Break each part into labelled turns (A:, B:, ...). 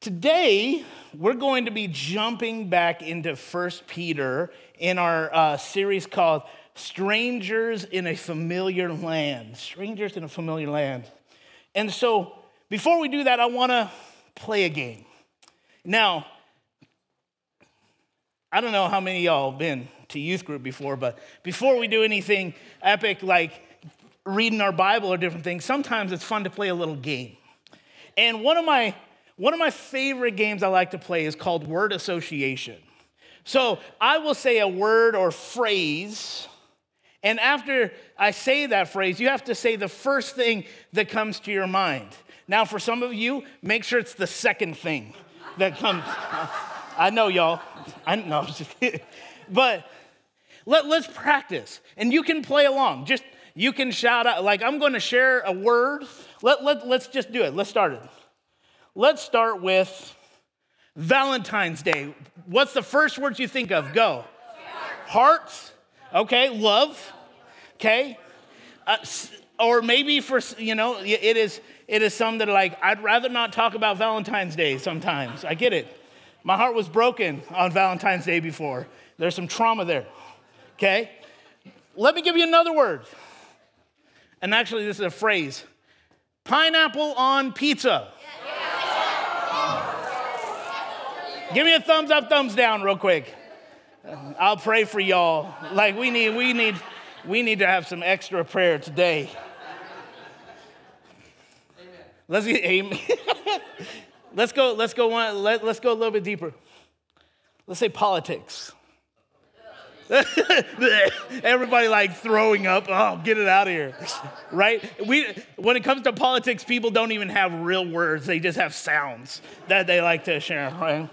A: Today, we're going to be jumping back into 1 Peter in our series called Strangers in a Familiar Land. Strangers in a Familiar Land. And so, before we do that, I want to play a game. Now, I don't know how many of y'all have been to youth group before, but before we do anything epic like reading our Bible or different things, sometimes it's fun to play a little game. And one of my favorite games I like to play is called word association. So I will say a word or phrase, and after I say that phrase, you have to say the first thing that comes to your mind. Now, for some of you, make sure it's the second thing that comes. I know, y'all. I know. But let's practice, and you can play along. You can shout out, like I'm going to share a word. Let's just do it. Let's start it. Let's start with Valentine's Day. What's the first words you think of? Go. Hearts. Okay. Love. Okay. Or maybe for, it is some that are like, I'd rather not talk about Valentine's Day sometimes. I get it. My heart was broken on Valentine's Day before. There's some trauma there. Okay. Let me give you another word. And actually, this is a phrase. Pineapple on pizza. Give me a thumbs up, thumbs down real quick. I'll pray for y'all. Like we need to have some extra prayer today. Amen. Let's go a little bit deeper. Let's say politics. Everybody like throwing up. Oh, get it out of here. Right? When it comes to politics, people don't even have real words. They just have sounds that they like to share, right?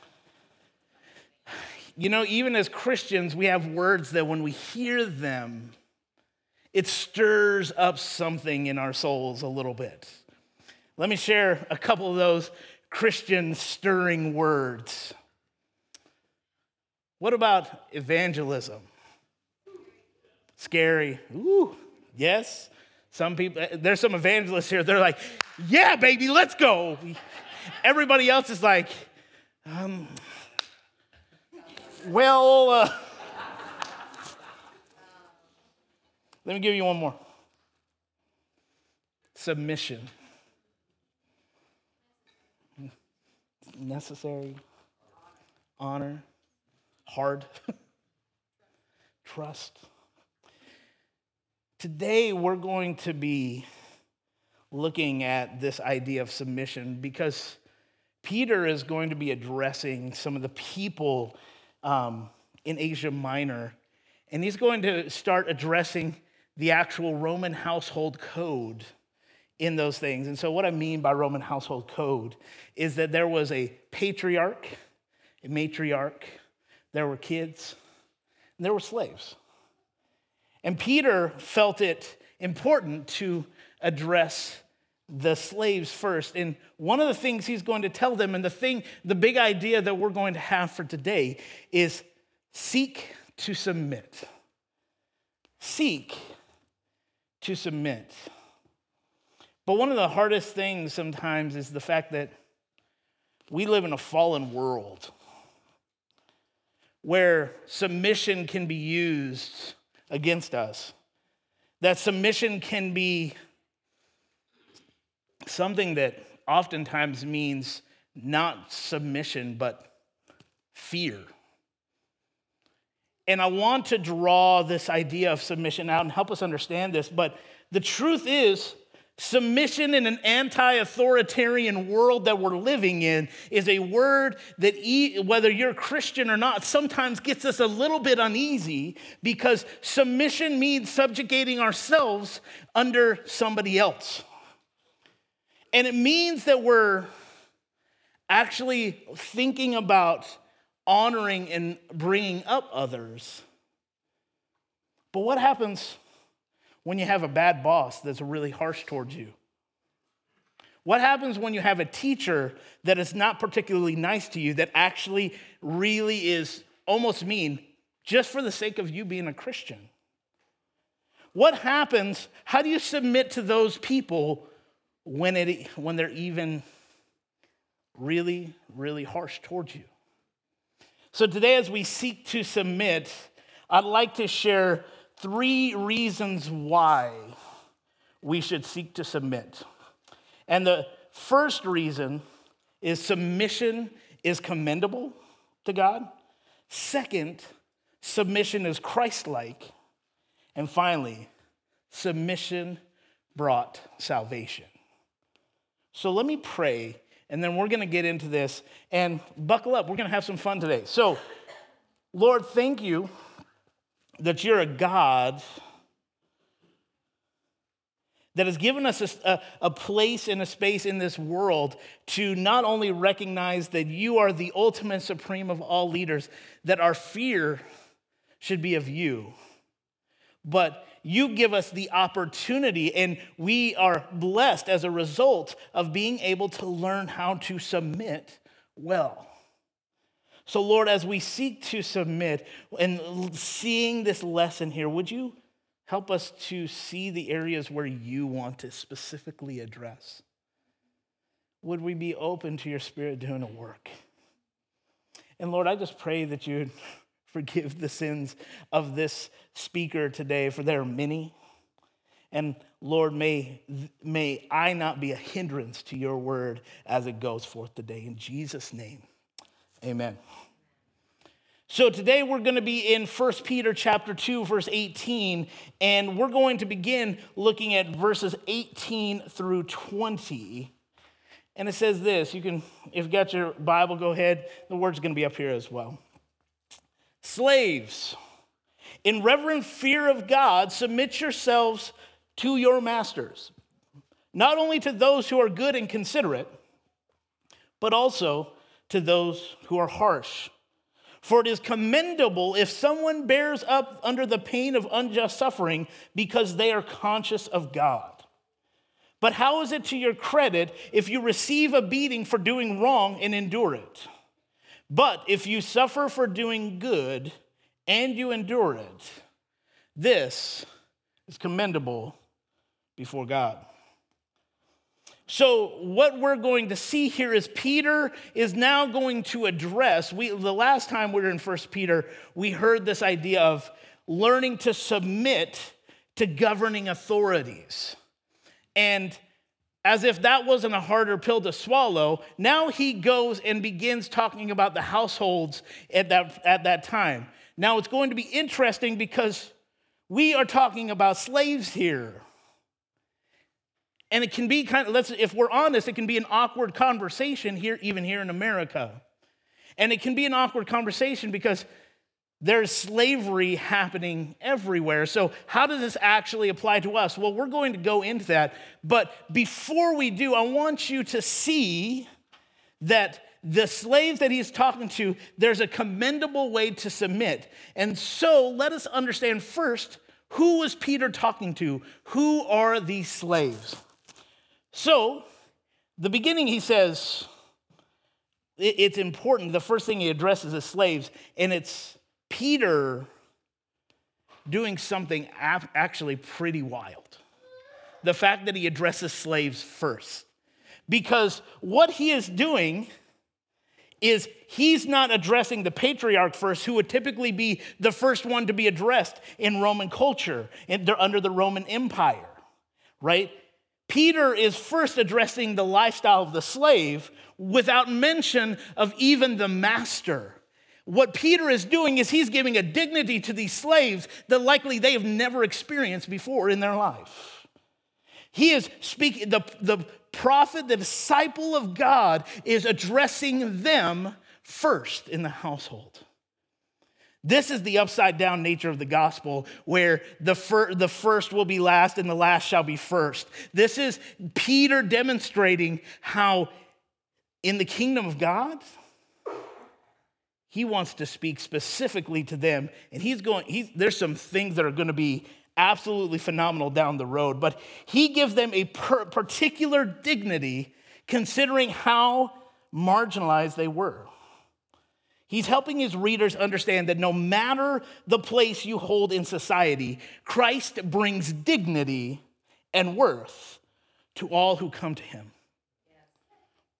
A: Even as Christians, we have words that when we hear them, it stirs up something in our souls a little bit. Let me share a couple of those Christian stirring words. What about evangelism? Scary. Ooh, yes. Some people, there's some evangelists here, they're like, yeah, baby, let's go. Everybody else is like, let me give you one more. Submission. Necessary. Honor. Hard. Trust. Today, we're going to be looking at this idea of submission because Peter is going to be addressing some of the people in Asia Minor, and he's going to start addressing the actual Roman household code in those things. And so what I mean by Roman household code is that there was a patriarch, a matriarch, there were kids, and there were slaves. And Peter felt it important to address the slaves first. And one of the things he's going to tell them, and the big idea that we're going to have for today is seek to submit. Seek to submit. But one of the hardest things sometimes is the fact that we live in a fallen world where submission can be used against us. That submission can be something that oftentimes means not submission, but fear. And I want to draw this idea of submission out and help us understand this, but the truth is, submission in an anti-authoritarian world that we're living in is a word that, whether you're a Christian or not, sometimes gets us a little bit uneasy because submission means subjugating ourselves under somebody else. And it means that we're actually thinking about honoring and bringing up others. But what happens when you have a bad boss that's really harsh towards you? What happens when you have a teacher that is not particularly nice to you, that actually really is almost mean just for the sake of you being a Christian? What happens? How do you submit to those people when they're even really, really harsh towards you. So today, as we seek to submit, I'd like to share 3 reasons why we should seek to submit. And the first reason is submission is commendable to God. Second, submission is Christ-like. And finally, submission brought salvation. So let me pray, and then we're going to get into this. And buckle up, we're going to have some fun today. So, Lord, thank you that you're a God that has given us a place and a space in this world to not only recognize that you are the ultimate supreme of all leaders, that our fear should be of you, but you give us the opportunity, and we are blessed as a result of being able to learn how to submit well. So, Lord, as we seek to submit and seeing this lesson here, would you help us to see the areas where you want to specifically address? Would we be open to your Spirit doing a work? And Lord, I just pray that you would forgive the sins of this speaker today, for there are many. And Lord, may I not be a hindrance to your word as it goes forth today. In Jesus' name, amen. So today we're going to be in 1 Peter chapter 2, verse 18, and we're going to begin looking at verses 18 through 20. And it says this, if you've got your Bible, go ahead. The word's going to be up here as well. Slaves, in reverent fear of God, submit yourselves to your masters, not only to those who are good and considerate, but also to those who are harsh. For it is commendable if someone bears up under the pain of unjust suffering because they are conscious of God. But how is it to your credit if you receive a beating for doing wrong and endure it? But if you suffer for doing good and you endure it, this is commendable before God. So what we're going to see here is Peter is now going to address, the last time we were in 1 Peter, we heard this idea of learning to submit to governing authorities. And as if that wasn't a harder pill to swallow, now he goes and begins talking about the households at that time. Now it's going to be interesting because we are talking about slaves here. And it can be if we're honest, it can be an awkward conversation here, even here in America. And it can be an awkward conversation because there's slavery happening everywhere. So how does this actually apply to us? Well, we're going to go into that. But before we do, I want you to see that the slaves that he's talking to, there's a commendable way to submit. And so let us understand first, who was Peter talking to? Who are these slaves? So, the beginning, he says, it's important. The first thing he addresses is slaves, and it's Peter doing something actually pretty wild. The fact that he addresses slaves first. Because what he is doing is he's not addressing the patriarch first, who would typically be the first one to be addressed in Roman culture, under the Roman Empire, right? Peter is first addressing the lifestyle of the slave without mention of even the master. What Peter is doing is he's giving a dignity to these slaves that likely they have never experienced before in their life. He is speaking, the prophet, the disciple of God, is addressing them first in the household. This is the upside down nature of the gospel, where the first will be last and the last shall be first. This is Peter demonstrating how in the kingdom of God, he wants to speak specifically to them. And there's some things that are going to be absolutely phenomenal down the road, but he gives them a particular dignity considering how marginalized they were. He's helping his readers understand that no matter the place you hold in society, Christ brings dignity and worth to all who come to him.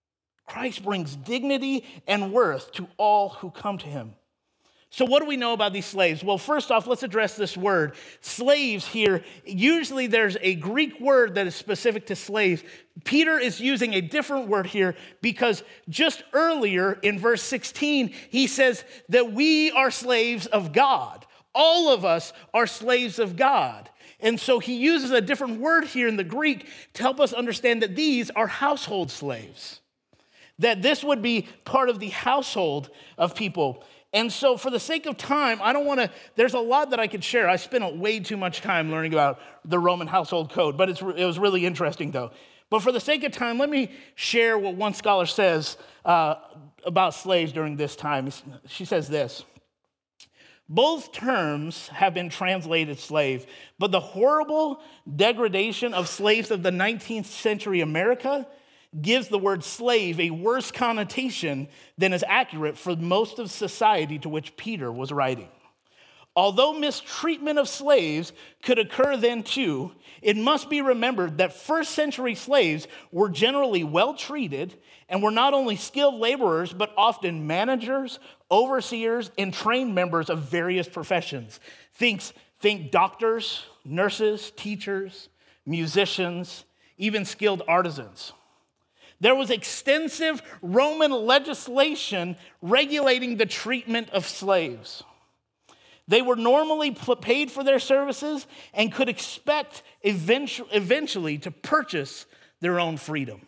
A: Christ brings dignity and worth to all who come to him. So what do we know about these slaves? Well, first off, let's address this word. Slaves here, usually there's a Greek word that is specific to slaves. Peter is using a different word here because just earlier in verse 16, he says that we are slaves of God. All of us are slaves of God. And so he uses a different word here in the Greek to help us understand that these are household slaves, that this would be part of the household of people. And so for the sake of time, there's a lot that I could share. I spent way too much time learning about the Roman household code, but it was really interesting though. But for the sake of time, let me share what one scholar says about slaves during this time. She says this: both terms have been translated slave, but the horrible degradation of slaves of the 19th century America gives the word slave a worse connotation than is accurate for most of society to which Peter was writing. Although mistreatment of slaves could occur then too, it must be remembered that first century slaves were generally well treated and were not only skilled laborers, but often managers, overseers, and trained members of various professions. Think doctors, nurses, teachers, musicians, even skilled artisans. There was extensive Roman legislation regulating the treatment of slaves. They were normally paid for their services and could expect eventually to purchase their own freedom.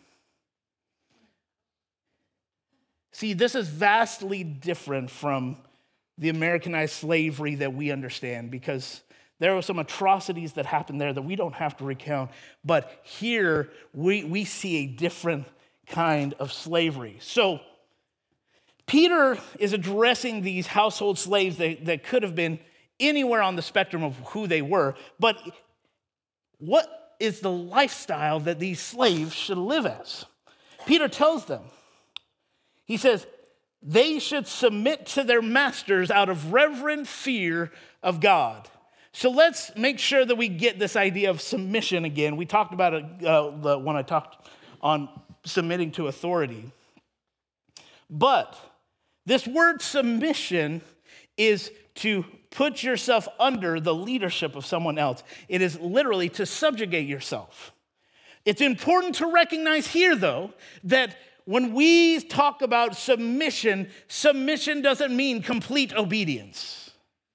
A: See, this is vastly different from the Americanized slavery that we understand, because there were some atrocities that happened there that we don't have to recount. But here we see a different kind of slavery. So Peter is addressing these household slaves that could have been anywhere on the spectrum of who they were. But what is the lifestyle that these slaves should live as? Peter tells them, he says, they should submit to their masters out of reverent fear of God. So let's make sure that we get this idea of submission again. We talked about it when I talked on submitting to authority. But this word submission is to put yourself under the leadership of someone else. It is literally to subjugate yourself. It's important to recognize here, though, that when we talk about submission, submission doesn't mean complete obedience.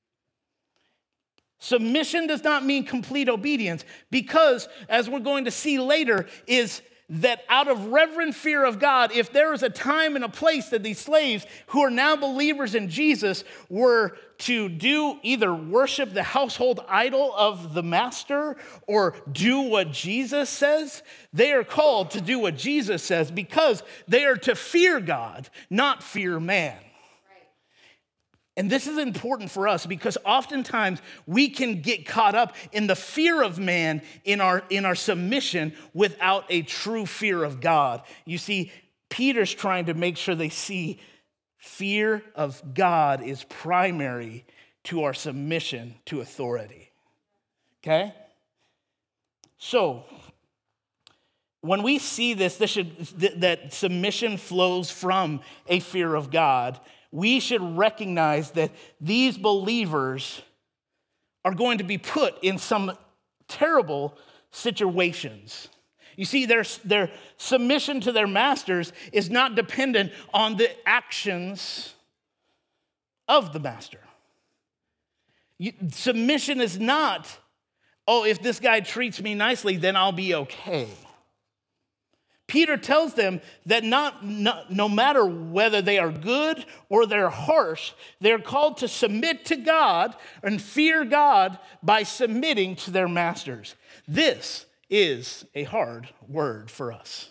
A: Submission does not mean complete obedience because, as we're going to see later, is that out of reverent fear of God, if there was a time and a place that these slaves who are now believers in Jesus were to do either worship the household idol of the master or do what Jesus says, they are called to do what Jesus says because they are to fear God, not fear man. And this is important for us because oftentimes we can get caught up in the fear of man in our submission without a true fear of God. You see, Peter's trying to make sure they see fear of God is primary to our submission to authority. Okay? So, when we see that submission flows from a fear of God, we should recognize that these believers are going to be put in some terrible situations. You see, their submission to their masters is not dependent on the actions of the master. Submission is not, if this guy treats me nicely, then I'll be okay. Peter tells them that no matter whether they are good or they're harsh, they're called to submit to God and fear God by submitting to their masters. This is a hard word for us.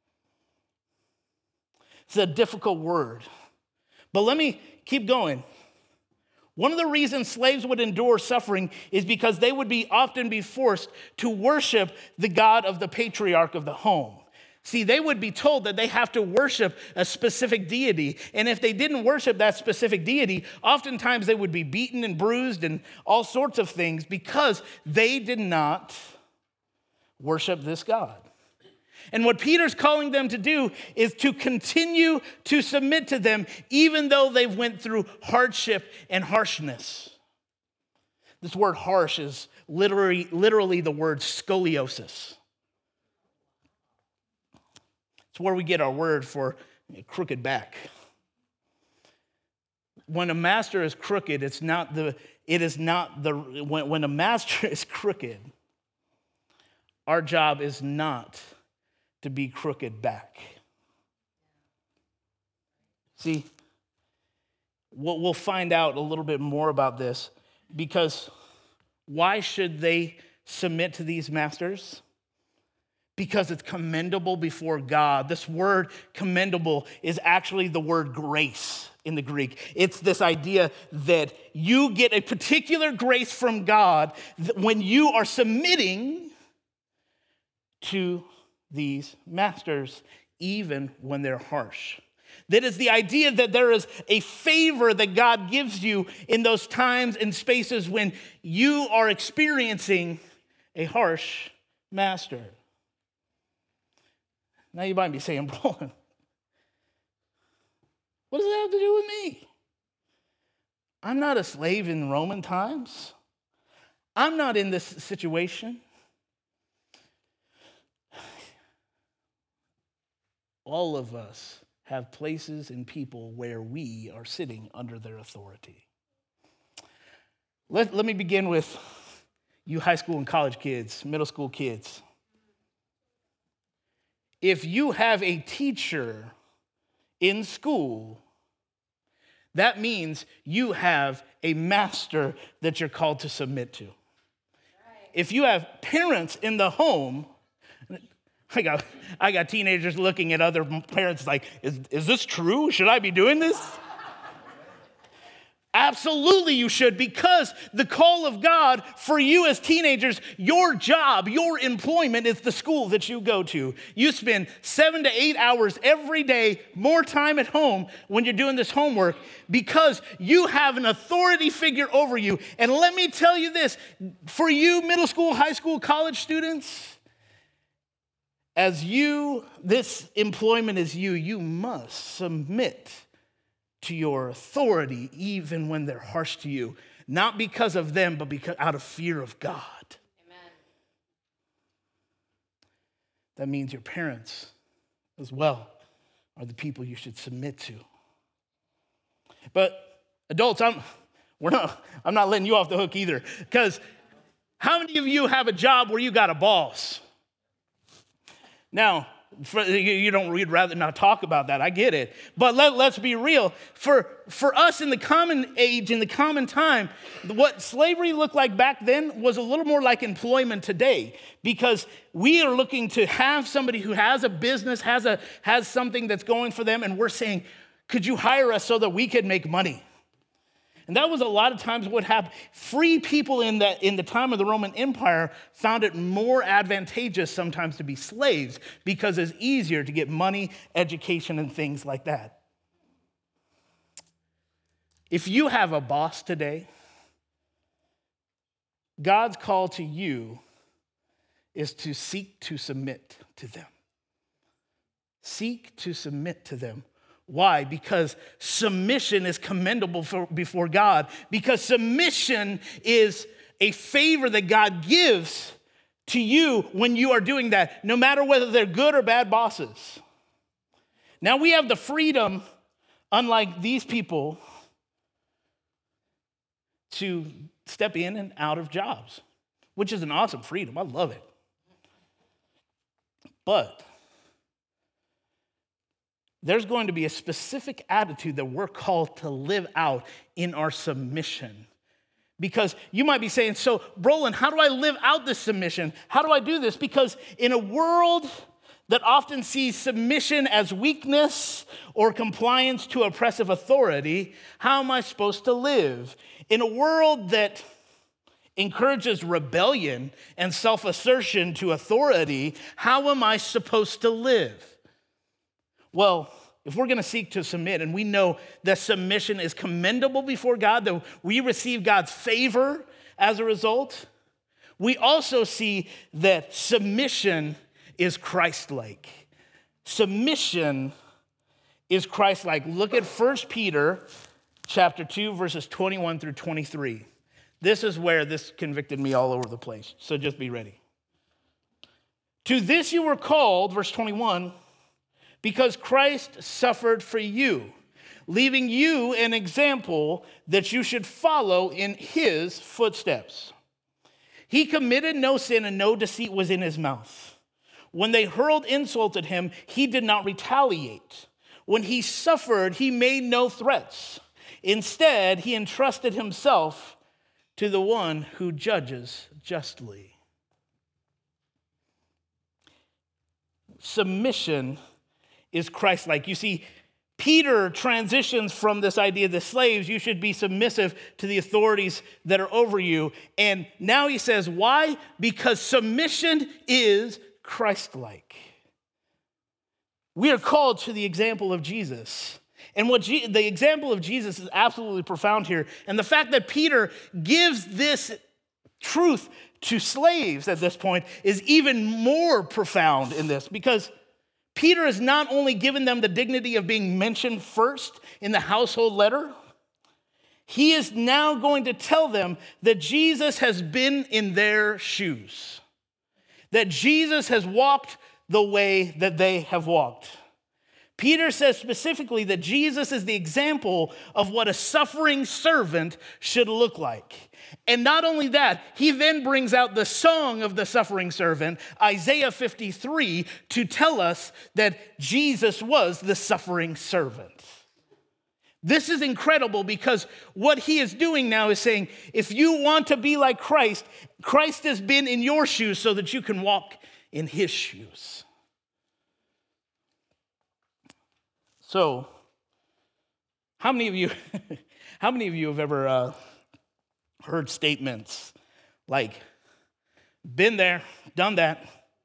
A: It's a difficult word. But let me keep going. One of the reasons slaves would endure suffering is because they would often be forced to worship the God of the patriarch of the home. See, they would be told that they have to worship a specific deity. And if they didn't worship that specific deity, oftentimes they would be beaten and bruised and all sorts of things because they did not worship this God. And what Peter's calling them to do is to continue to submit to them, even though they've went through hardship and harshness. This word harsh is literally the word scoliosis. It's where we get our word for crooked back. When a master is crooked, when a master is crooked, our job is not to be crooked back. See, we'll find out a little bit more about this, because why should they submit to these masters? Because it's commendable before God. This word commendable is actually the word grace in the Greek. It's this idea that you get a particular grace from God when you are submitting to these masters, even when they're harsh. That is the idea that there is a favor that God gives you in those times and spaces when you are experiencing a harsh master. Now you might be saying, Brolin, what does that have to do with me? I'm not a slave in Roman times. I'm not in this situation. All of us have places and people where we are sitting under their authority. Let me begin with you high school and college kids, middle school kids. If you have a teacher in school, that means you have a master that you're called to submit to. Right. If you have parents in the home, I got teenagers looking at other parents like, is this true? Should I be doing this? Absolutely you should, because the call of God for you as teenagers, your job, your employment is the school that you go to. You spend 7 to 8 hours every day, more time at home when you're doing this homework, because you have an authority figure over you. And let me tell you this, for you middle school, high school, college students, this employment is you must submit to your authority, even when they're harsh to you, not because of them, but because out of fear of God. Amen. That means your parents as well are the people you should submit to. But adults, I'm not letting you off the hook either, because how many of you have a job where you got a boss? Now, you'd rather not talk about that. I get it. But let's be real. For us in the common age, in the common time, what slavery looked like back then was a little more like employment today, because we are looking to have somebody who has a business, has something that's going for them, and we're saying, could you hire us so that we could make money? And that was a lot of times what happened. Free people in the time of the Roman Empire found it more advantageous sometimes to be slaves, because it's easier to get money, education, and things like that. If you have a boss today, God's call to you is to seek to submit to them. Seek to submit to them. Why? Because submission is commendable before God. Because submission is a favor that God gives to you when you are doing that, no matter whether they're good or bad bosses. Now we have the freedom, unlike these people, to step in and out of jobs, which is an awesome freedom. I love it. But there's going to be a specific attitude that we're called to live out in our submission. Because you might be saying, so, Brolin, how do I live out this submission? How do I do this? Because in a world that often sees submission as weakness or compliance to oppressive authority, how am I supposed to live? In a world that encourages rebellion and self-assertion to authority, how am I supposed to live? Well, if we're going to seek to submit, and we know that submission is commendable before God, that we receive God's favor as a result, we also see that submission is Christ-like. Submission is Christ-like. Look at 1 Peter chapter 2, verses 21 through 23. This is where this convicted me all over the place, so just be ready. To this you were called, verse 21, because Christ suffered for you, leaving you an example that you should follow in his footsteps. He committed no sin and no deceit was in his mouth. When they hurled insults at him, he did not retaliate. When he suffered, he made no threats. Instead, he entrusted himself to the one who judges justly. Submission is Christ-like. You see, Peter transitions from this idea that slaves, you should be submissive to the authorities that are over you. And now he says, why? Because submission is Christ-like. We are called to the example of Jesus. And the example of Jesus is absolutely profound here. And the fact that Peter gives this truth to slaves at this point is even more profound in this, because Peter has not only given them the dignity of being mentioned first in the household letter, he is now going to tell them that Jesus has been in their shoes, that Jesus has walked the way that they have walked. Peter says specifically that Jesus is the example of what a suffering servant should look like. And not only that, he then brings out the song of the suffering servant, Isaiah 53, to tell us that Jesus was the suffering servant. This is incredible, because what he is doing now is saying, if you want to be like Christ, Christ has been in your shoes so that you can walk in his shoes. So, how many of you have ever heard statements like, been there, done that,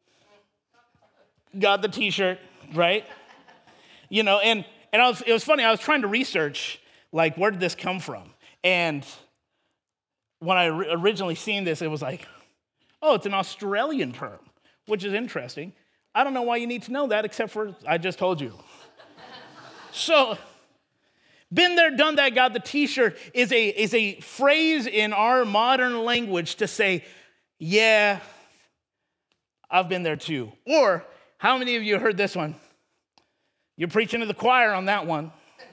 A: got the t-shirt, right? You know, and it was funny, I was trying to research, like, where did this come from? And when I originally seen this, it was like, oh, it's an Australian term, which is interesting. I don't know why you need to know that, except for I just told you. So, been there, done that, got the t-shirt is a phrase in our modern language to say, yeah, I've been there too. Or, how many of you heard this one? You're preaching to the choir on that one.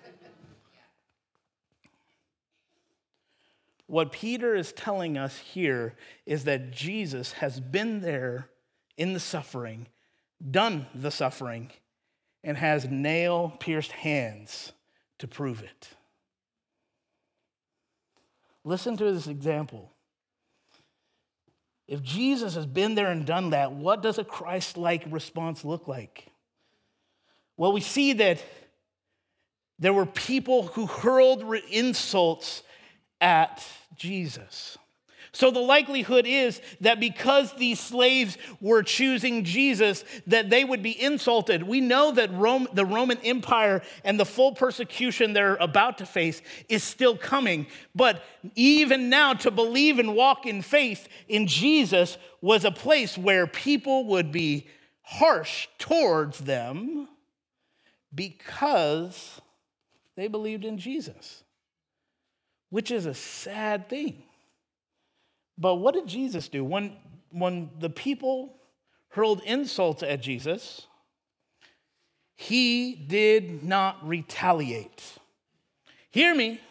A: What Peter is telling us here is that Jesus has been there in the suffering, done the suffering, and has nail-pierced hands to prove it. Listen to this example. If Jesus has been there and done that, what does a Christ-like response look like? Well, we see that there were people who hurled insults at Jesus. So the likelihood is that because these slaves were choosing Jesus, that they would be insulted. We know that the Roman Empire and the full persecution they're about to face is still coming. But even now, to believe and walk in faith in Jesus was a place where people would be harsh towards them because they believed in Jesus, which is a sad thing. But what did Jesus do? When the people hurled insults at Jesus, he did not retaliate. Hear me.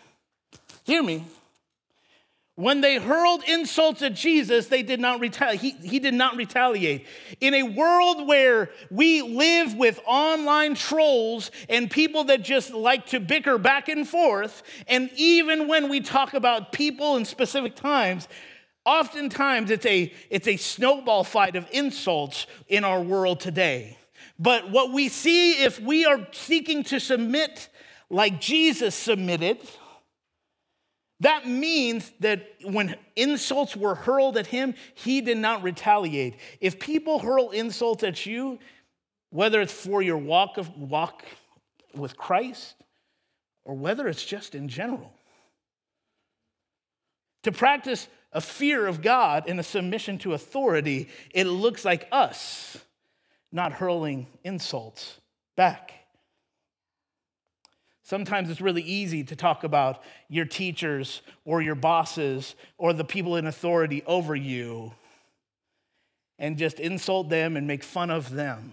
A: When they hurled insults at Jesus, they did not retaliate. He did not retaliate. In a world where we live with online trolls and people that just like to bicker back and forth, and even when we talk about people in specific times, oftentimes it's a snowball fight of insults in our world today. But what we see, if we are seeking to submit like Jesus submitted, that means that when insults were hurled at him, he did not retaliate. If people hurl insults at you, whether it's for your walk with Christ or whether it's just in general, to practice a fear of God and a submission to authority, it looks like us not hurling insults back. Sometimes it's really easy to talk about your teachers or your bosses or the people in authority over you and just insult them and make fun of them.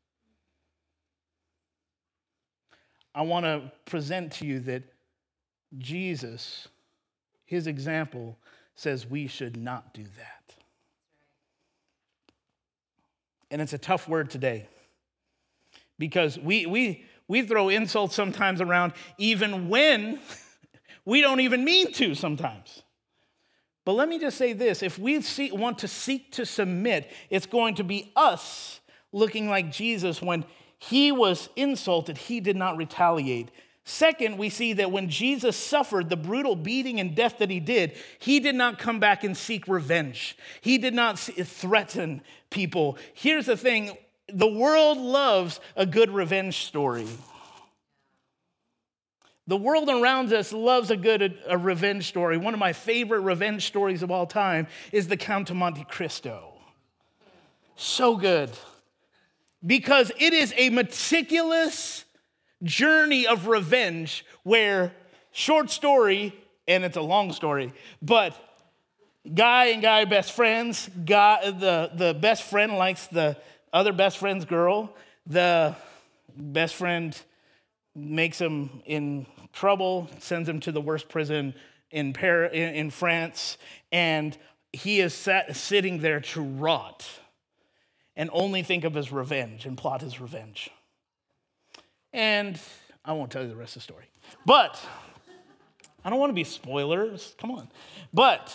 A: I want to present to you that Jesus, his example, says we should not do that. And it's a tough word today because we throw insults sometimes around even when we don't even mean to sometimes. But let me just say this. If we want to seek to submit, it's going to be us looking like Jesus. When he was insulted, he did not retaliate. Second, we see that when Jesus suffered the brutal beating and death that he did not come back and seek revenge. He did not threaten people. Here's the thing. The world loves a good revenge story. The world around us loves a revenge story. One of my favorite revenge stories of all time is The Count of Monte Cristo. So good. Because it is a meticulous journey of revenge where, short story, and it's a long story, but guy and guy best friends, the best friend likes the other best friend's girl, the best friend makes him in trouble, sends him to the worst prison in France, and he is sitting there to rot and only think of his revenge and plot his revenge. And I won't tell you the rest of the story. But I don't want to be spoilers. Come on. But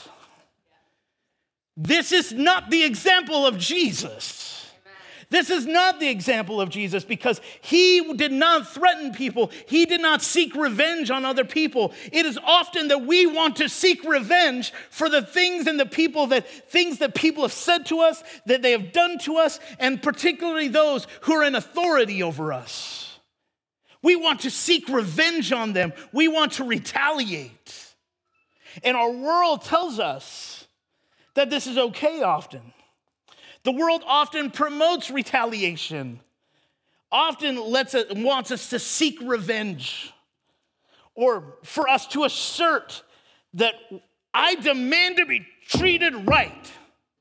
A: this is not the example of Jesus. This is not the example of Jesus because he did not threaten people. He did not seek revenge on other people. It is often that we want to seek revenge for the things and things that people have said to us, that they have done to us, and particularly those who are in authority over us. We want to seek revenge on them. We want to retaliate. And our world tells us that this is okay often. The world often promotes retaliation, often wants us to seek revenge, or for us to assert that I demand to be treated right.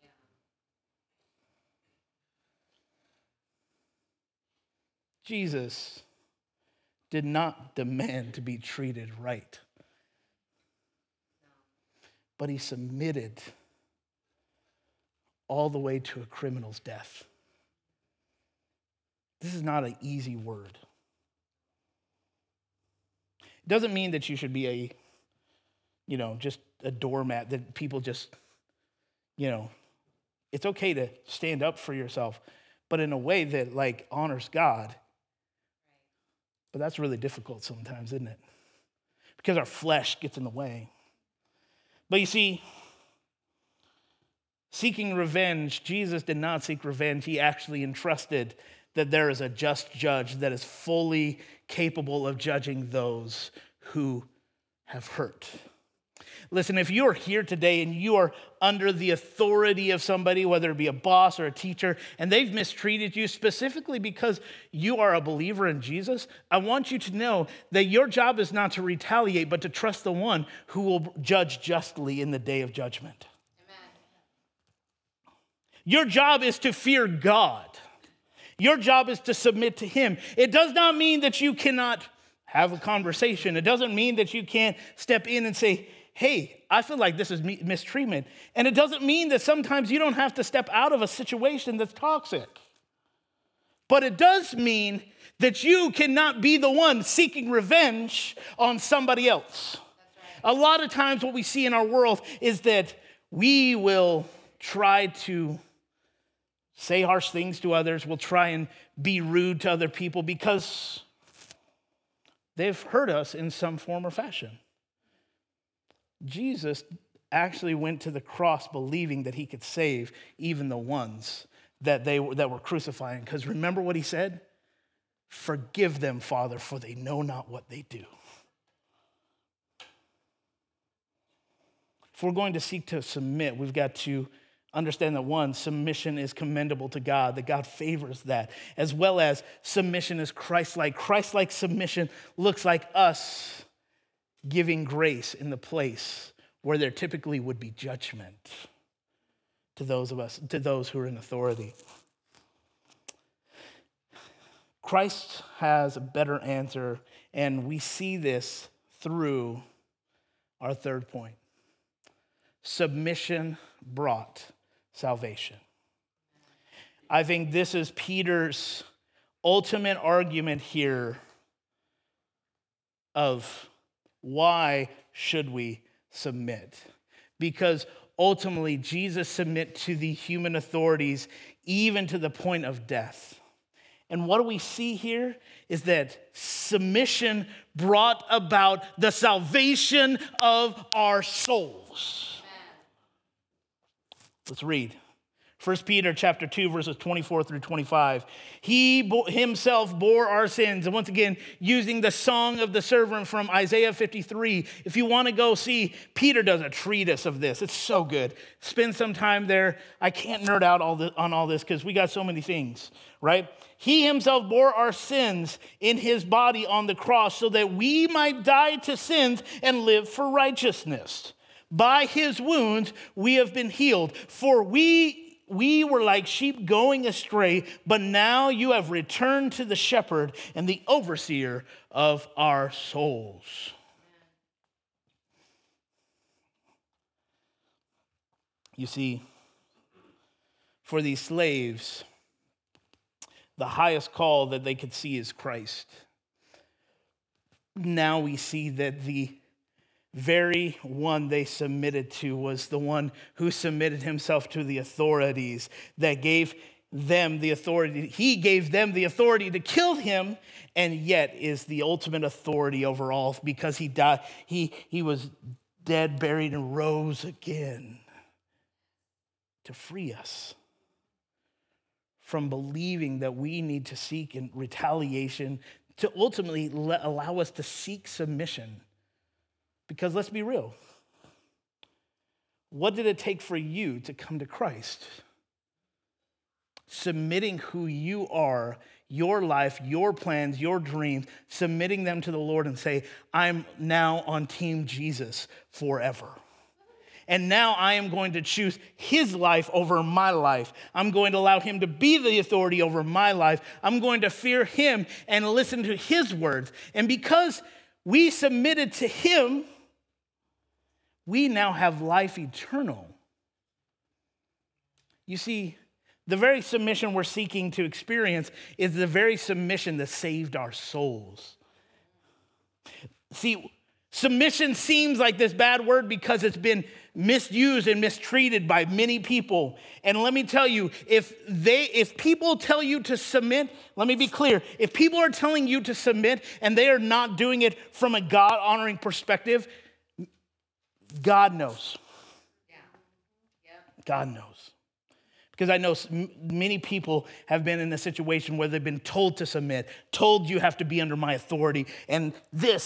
A: Jesus did not demand to be treated right, but he submitted all the way to a criminal's death. This is not an easy word. It doesn't mean that you should be just a doormat that people just, it's okay to stand up for yourself, but in a way that honors God. But that's really difficult sometimes, isn't it? Because our flesh gets in the way. But you see, seeking revenge, Jesus did not seek revenge. He actually entrusted that there is a just judge that is fully capable of judging those who have hurt. Listen, if you are here today and you are under the authority of somebody, whether it be a boss or a teacher, and they've mistreated you specifically because you are a believer in Jesus, I want you to know that your job is not to retaliate, but to trust the one who will judge justly in the day of judgment. Your job is to fear God. Your job is to submit to him. It does not mean that you cannot have a conversation. It doesn't mean that you can't step in and say, hey, I feel like this is mistreatment. And it doesn't mean that sometimes you don't have to step out of a situation that's toxic. But it does mean that you cannot be the one seeking revenge on somebody else. Right. A lot of times what we see in our world is that we will try to say harsh things to others. We'll try and be rude to other people because they've hurt us in some form or fashion. Jesus actually went to the cross believing that he could save even the ones that were crucifying. Because remember what he said? Forgive them, Father, for they know not what they do. If we're going to seek to submit, we've got to understand that one, submission is commendable to God, that God favors that, as well as submission is Christ-like. Christ-like submission looks like us giving grace in the place where there typically would be judgment to those who are in authority. Christ has a better answer, and we see this through our third point. Submission brought salvation. I think this is Peter's ultimate argument here of why should we submit? Because ultimately, Jesus submit to the human authorities even to the point of death. And what do we see here is that submission brought about the salvation of our souls. Let's read. 1 Peter chapter 2, verses 24 through 25. He himself bore our sins. And once again, using the song of the servant from Isaiah 53. If you want to go see, Peter does a treatise of this. It's so good. Spend some time there. I can't nerd out on all this because we got so many things, right? He himself bore our sins in his body on the cross so that we might die to sins and live for righteousness. By his wounds we have been healed. For we were like sheep going astray, but now you have returned to the shepherd and the overseer of our souls. You see, for these slaves, the highest call that they could see is Christ. Now we see that the very one they submitted to was the one who submitted himself to the authorities that gave them the authority. He gave them the authority to kill him, and yet is the ultimate authority over all because he died. He was dead, buried, and rose again to free us from believing that we need to seek in retaliation, to ultimately allow us to seek submission. Because let's be real. What did it take for you to come to Christ? Submitting who you are, your life, your plans, your dreams, submitting them to the Lord and say, I'm now on Team Jesus forever. And now I am going to choose his life over my life. I'm going to allow him to be the authority over my life. I'm going to fear him and listen to his words. And because we submitted to him, we now have life eternal. You see, the very submission we're seeking to experience is the very submission that saved our souls. See, submission seems like this bad word because it's been misused and mistreated by many people. And let me tell you, if people tell you to submit, let me be clear. If people are telling you to submit and they are not doing it from a God-honoring perspective, God knows. God knows. Because I know many people have been in a situation where they've been told to submit, told you have to be under my authority, and this.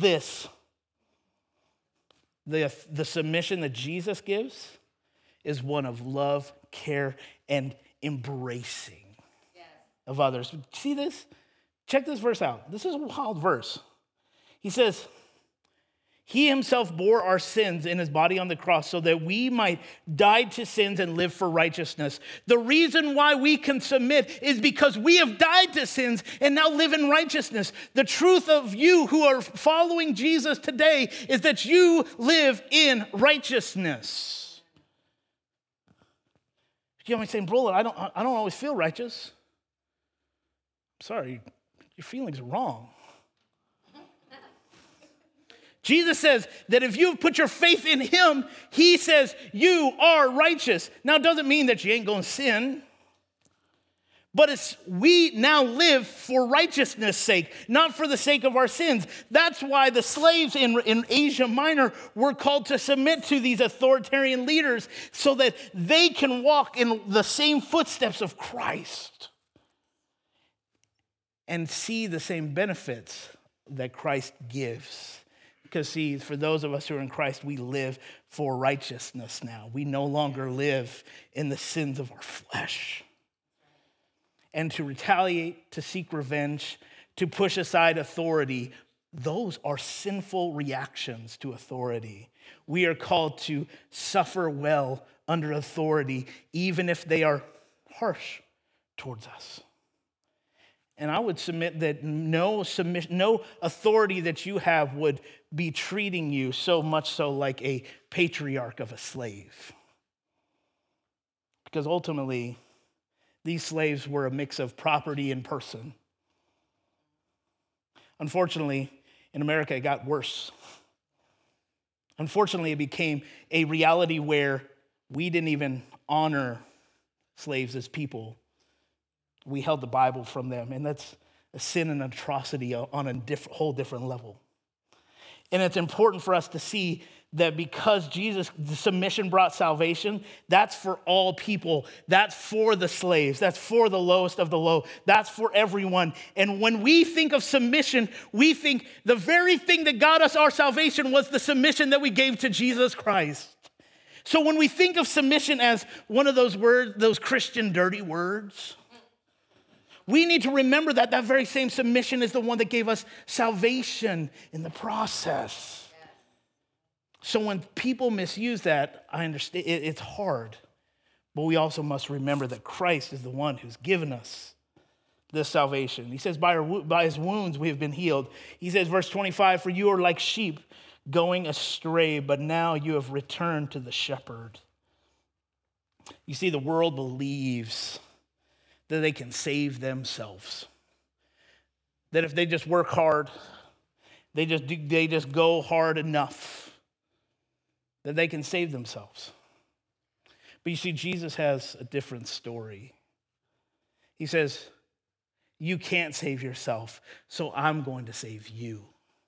A: The submission that Jesus gives is one of love, care, and embracing of others. See this? Check this verse out. This is a wild verse. He says, he himself bore our sins in his body on the cross so that we might die to sins and live for righteousness. The reason why we can submit is because we have died to sins and now live in righteousness. The truth of you who are following Jesus today is that you live in righteousness. You know what I'm saying, bro, I don't always feel righteous. I'm sorry, your feelings are wrong. Jesus says that if you've put your faith in him, he says you are righteous. Now, it doesn't mean that you ain't going to sin, but we now live for righteousness' sake, not for the sake of our sins. That's why the slaves in Asia Minor were called to submit to these authoritarian leaders so that they can walk in the same footsteps of Christ and see the same benefits that Christ gives Because see, for those of us who are in Christ, we live for righteousness now. We no longer live in the sins of our flesh. And to retaliate, to seek revenge, to push aside authority, those are sinful reactions to authority. We are called to suffer well under authority, even if they are harsh towards us. And I would submit that no authority that you have would be treating you so much so like a patriarch of a slave. Because ultimately, these slaves were a mix of property and person. Unfortunately, in America, it got worse. Unfortunately, it became a reality where we didn't even honor slaves as people. We held the Bible from them, and that's a sin and atrocity on a whole different level. And it's important for us to see that because Jesus, the submission brought salvation, that's for all people. That's for the slaves. That's for the lowest of the low. That's for everyone. And when we think of submission, we think the very thing that got us our salvation was the submission that we gave to Jesus Christ. So when we think of submission as one of those words, those Christian dirty words, we need to remember that that very same submission is the one that gave us salvation in the process. So when people misuse that, I understand it's hard. But we also must remember that Christ is the one who's given us this salvation. He says, by his wounds we have been healed. He says, verse 25, for you are like sheep going astray, but now you have returned to the shepherd. You see, the world believes that they can save themselves. That if they just work hard, they just go hard enough, that they can save themselves. But you see, Jesus has a different story. He says, you can't save yourself, so I'm going to save you.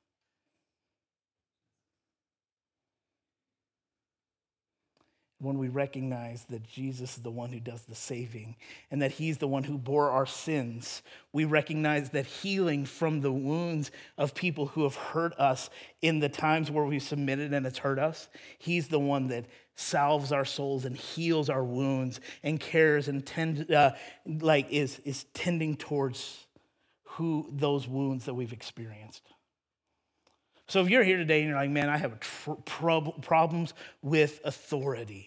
A: When we recognize that Jesus is the one who does the saving and that he's the one who bore our sins, we recognize that healing from the wounds of people who have hurt us in the times where we've submitted and it's hurt us, he's the one that salves our souls and heals our wounds and cares and is tending towards those wounds that we've experienced. So if you're here today and you're like, man, I have problems with authority,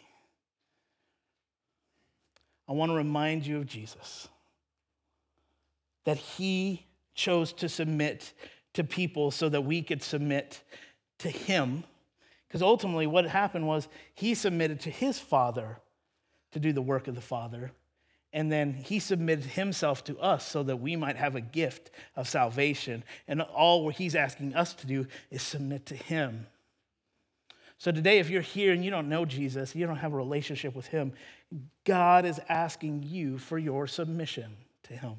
A: I want to remind you of Jesus, that he chose to submit to people so that we could submit to him. Because ultimately what happened was he submitted to his Father to do the work of the Father. And then he submitted himself to us so that we might have a gift of salvation. And all he's asking us to do is submit to him. So today, if you're here and you don't know Jesus, you don't have a relationship with him, God is asking you for your submission to him.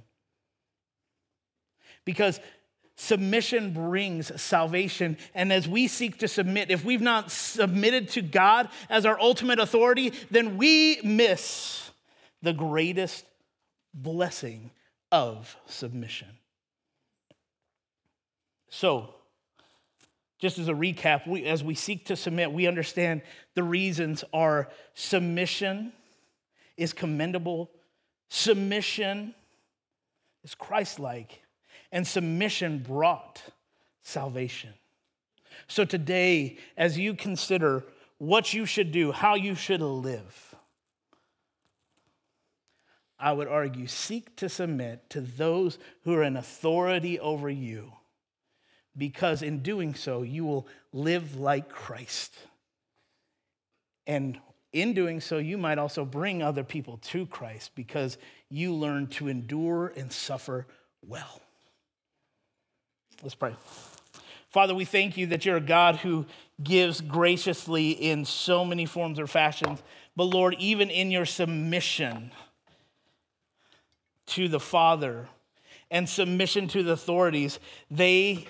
A: Because submission brings salvation. And as we seek to submit, if we've not submitted to God as our ultimate authority, then we miss the greatest blessing of submission. So, just as a recap, as we seek to submit, we understand the reasons are submission is commendable, submission is Christ-like, and submission brought salvation. So today, as you consider what you should do, how you should live, I would argue, seek to submit to those who are in authority over you, because in doing so, you will live like Christ. And in doing so, you might also bring other people to Christ because you learn to endure and suffer well. Let's pray. Father, we thank you that you're a God who gives graciously in so many forms or fashions. But Lord, even in your submission to the Father and submission to the authorities, they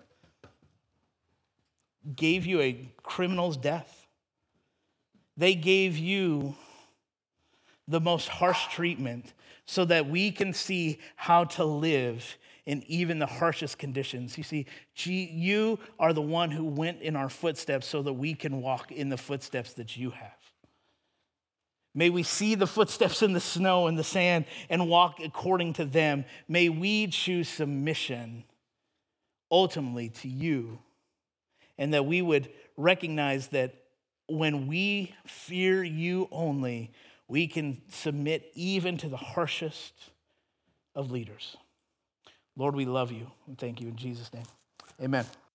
A: gave you a criminal's death. They gave you the most harsh treatment so that we can see how to live in even the harshest conditions. You see, you are the one who went in our footsteps so that we can walk in the footsteps that you have. May we see the footsteps in the snow and the sand and walk according to them. May we choose submission ultimately to you, and that we would recognize that when we fear you only, we can submit even to the harshest of leaders. Lord, we love you and thank you in Jesus' name. Amen.